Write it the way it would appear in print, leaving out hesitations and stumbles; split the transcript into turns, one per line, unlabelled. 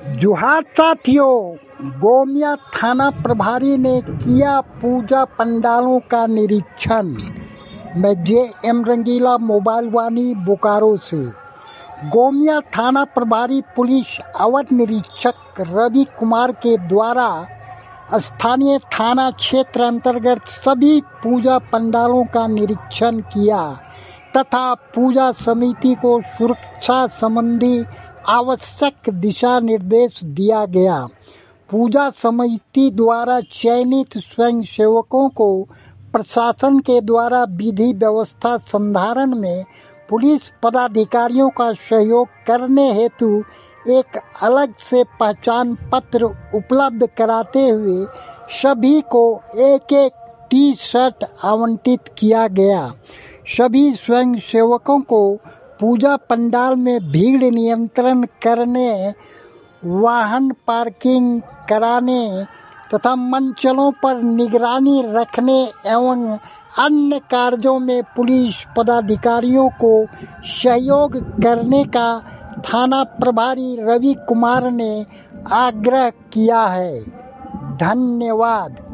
जोहार साथियों, गोमिया थाना प्रभारी ने किया पूजा पंडालों का निरीक्षण। मैं जे.एम. रंगीला, मोबाइल वाणी, बोकारो से। गोमिया थाना प्रभारी पुलिस अवर निरीक्षक रवि कुमार के द्वारा स्थानीय थाना क्षेत्र अंतर्गत सभी पूजा पंडालों का निरीक्षण किया तथा पूजा समिति को सुरक्षा संबंधी आवश्यक दिशा निर्देश दिया गया। पूजा समिति द्वारा चयनित स्वयंसेवकों को प्रशासन के द्वारा विधि व्यवस्था संधारण में पुलिस पदाधिकारियों का सहयोग करने हेतु एक अलग से पहचान पत्र उपलब्ध कराते हुए सभी को एक एक टी-शर्ट आवंटित किया गया। सभी स्वयंसेवकों को पूजा पंडाल में भीड़ नियंत्रण करने, वाहन पार्किंग कराने तथा मंचलों पर निगरानी रखने एवं अन्य कार्यों में पुलिस पदाधिकारियों को सहयोग करने का थाना प्रभारी रवि कुमार ने आग्रह किया है। धन्यवाद।